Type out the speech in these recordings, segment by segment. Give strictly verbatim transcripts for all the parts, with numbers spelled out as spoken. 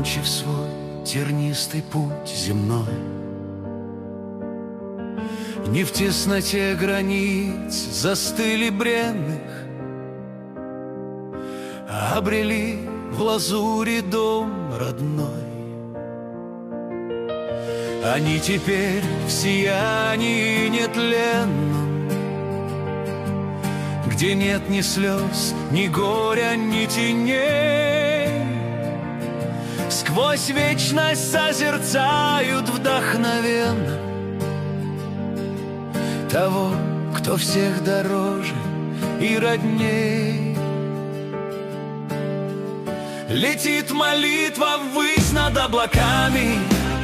окончив свой тернистый путь земной. Не в тесноте границ застыли бренных, а обрели в лазури дом родной. Они теперь в сиянии нетленном, где нет ни слез, ни горя, ни теней. Сквозь вечность созерцают вдохновенно того, кто всех дороже и родней. Летит молитва ввысь над облаками,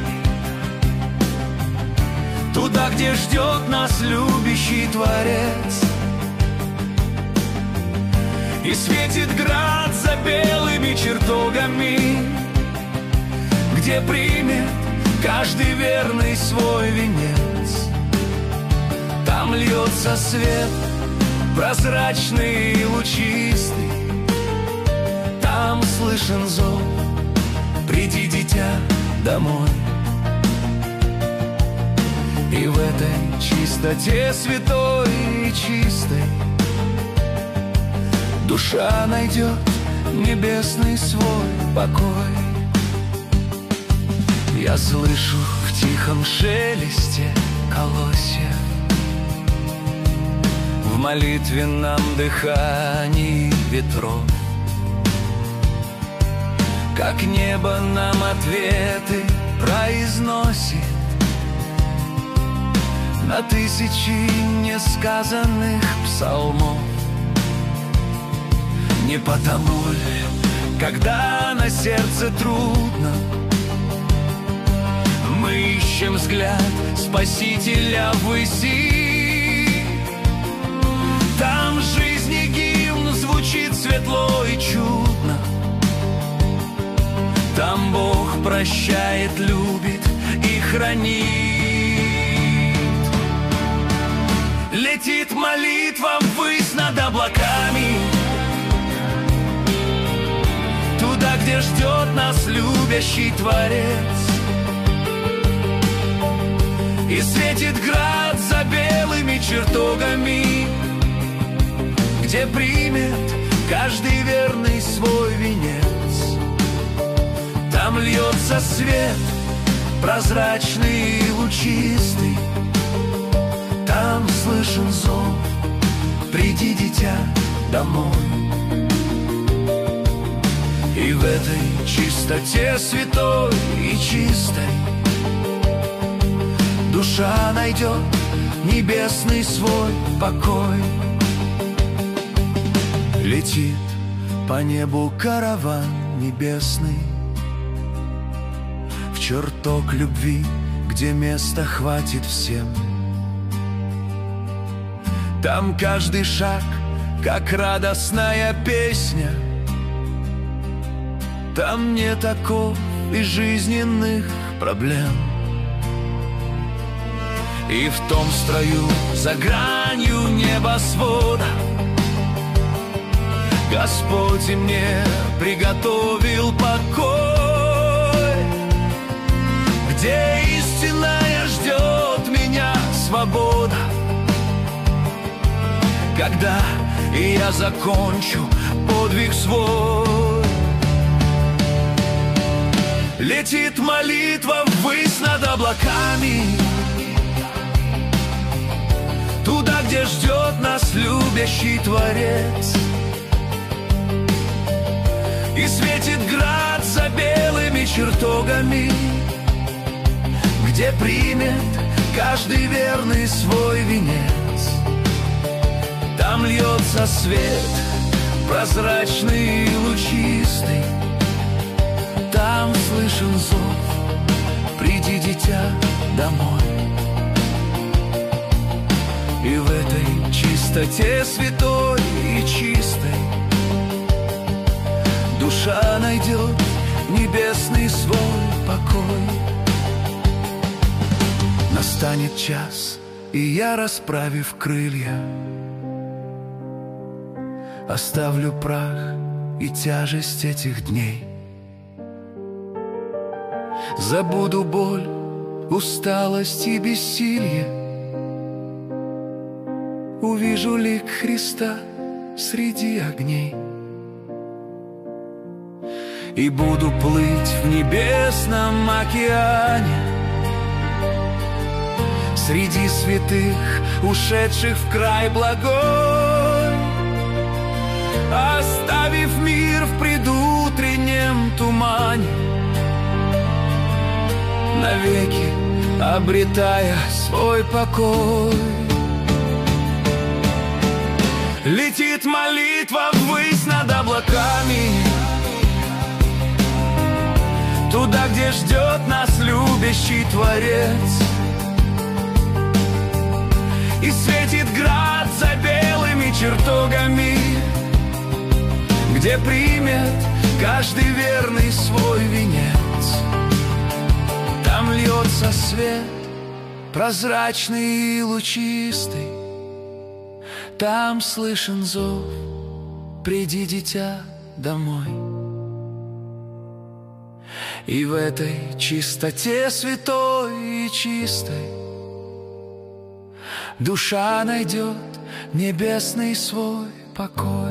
туда, где ждет нас любящий Творец. И светит град за белыми чертогами, где примет каждый верный свой венец. Там льется свет, прозрачный и лучистый, там слышен зов: приди, дитя, домой. И в этой чистоте святой и чистой душа найдет небесный свой покой. Я слышу в тихом шелесте колосьев, в молитвенном дыхании ветров, как небо нам ответы произносит на тысячи несказанных псалмов. Не потому ли, когда на сердце трудно, мы ищем взгляд Спасителя ввыси? Там жизни гимн звучит светло и чудно, там Бог прощает, любит и хранит. Летит молитва ввысь над облаками, туда, где ждет нас любящий Творец. И светит град за белыми чертогами, где примет каждый верный свой венец. Там льется свет, прозрачный и лучистый, там слышен зов: приди, дитя, домой. И в этой чистоте святой и чистой душа найдет небесный свой покой. Летит по небу караван небесный, в чертог любви, где места хватит всем. Там каждый шаг, как радостная песня, там нет оков и жизненных проблем. И в том строю за гранью небосвода Господь и мне приготовил покой, где истинная ждет меня свобода, когда и я закончу подвиг свой. Летит молитва ввысь над облаками, туда, где ждет нас любящий Творец. И светит град за белыми чертогами, где примет каждый верный свой венец. Там льется свет, прозрачный и лучистый, там слышен зов: приди, дитя, домой. И в этой чистоте святой и чистой душа найдет небесный свой покой. Настанет час, и я, расправив крылья, оставлю прах и тяжесть этих дней. Забуду боль, усталость и бессилье, увижу лик Христа среди огней. И буду плыть в небесном океане среди святых, ушедших в край благой, оставив мир в предутреннем тумане, навеки обретая свой покой. Летит молитва ввысь над облаками, туда, где ждет нас любящий Творец. И светит град за белыми чертогами, где примет каждый верный свой венец. Там льется свет, прозрачный и лучистый, там слышен зов: приди, дитя, домой. И в этой чистоте святой и чистой душа найдет небесный свой покой.